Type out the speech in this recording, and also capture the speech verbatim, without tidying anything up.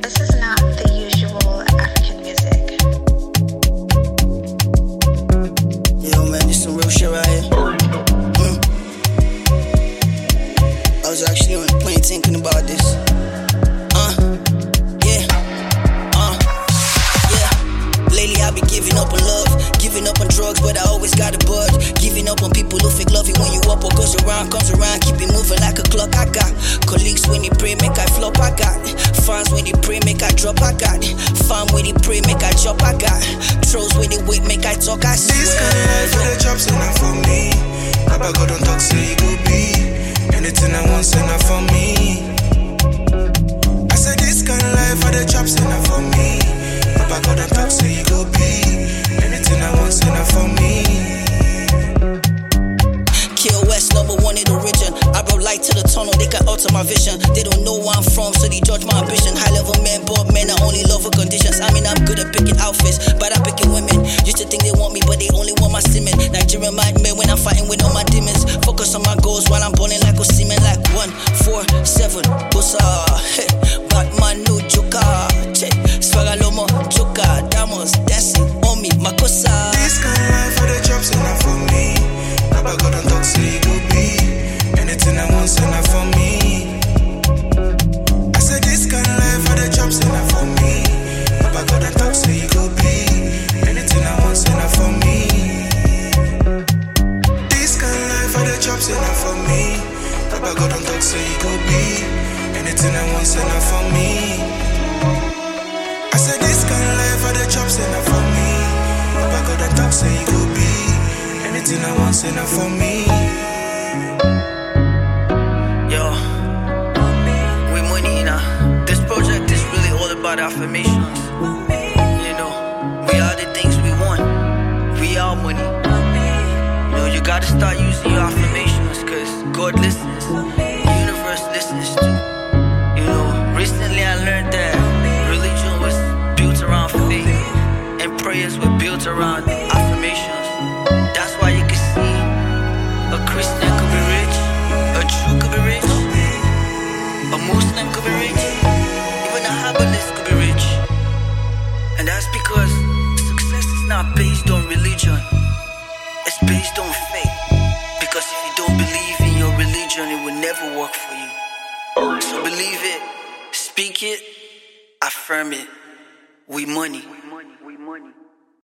This is not the usual African music. Yo, man, this some real shit right here. Mm. I was actually on the plane thinking about this. Uh, yeah, uh, yeah. Lately I've been giving up on love, giving up on drugs, but I always got a buzz. Giving up on people who fake love you when you up. What goes around comes around, keep it moving like a clock. I got colleagues when they pray, make I flop. I got fans when they pray, make I drop. I got fam when they pray, make I chop. I got trolls when they wait, make I talk. I swear. This kind of life for the jobs and not for me. Papa God don't talk, say you go be anything I want, say not for me. I said this kind of life for the jobs and not for me. Papa God don't talk, say you go be anything I want, say not for me. Kill West, number one in the region. I brought light to the tunnel, they can alter my vision. They don't know where I'm from, so they judge my ambition. High level men, but men I only love for conditions. I mean, I'm good at picking outfits, but I'm picking women. Used to think they want me, but they only want my semen. Nigerian mind men when I'm fighting with all my demons. Focus on my goals while I'm balling like a semen. Like one, four, seven, Bossa, hey, Batman, no joker, che, Swagalomo, joker, Damos, dancing on me, Makosa. This kind of life for the jobs and not for me. Papa God don't talk, say you go be anything I want, say not for me. I said this kind of life for the jobs and not for me. Papa God don't talk, say you go be anything I want, say not for me. This kind of life for the jobs and not for me. Papa God don't talk, say you go be anything I want, say not for me. I said this kind of life for the jobs and not for me. Papa God don't talk, say you go be anything I want, say not for me. Yo, we money, you know. This project is really all about affirmations. You know, we are the things we want. We are money. You know, you gotta start using your affirmations, cause God listens. The universe listens too. You know, recently I learned that religion was built around faith, and prayers were built around affirmations. That's why you can see a Christian could be rich, a Jew could be rich, a Muslim could be rich, even a herbalist could be rich. And that's because success is not based on religion, it's based on faith. Because if you don't believe in your religion, it will never work for you. So believe it, speak it, affirm it. We money.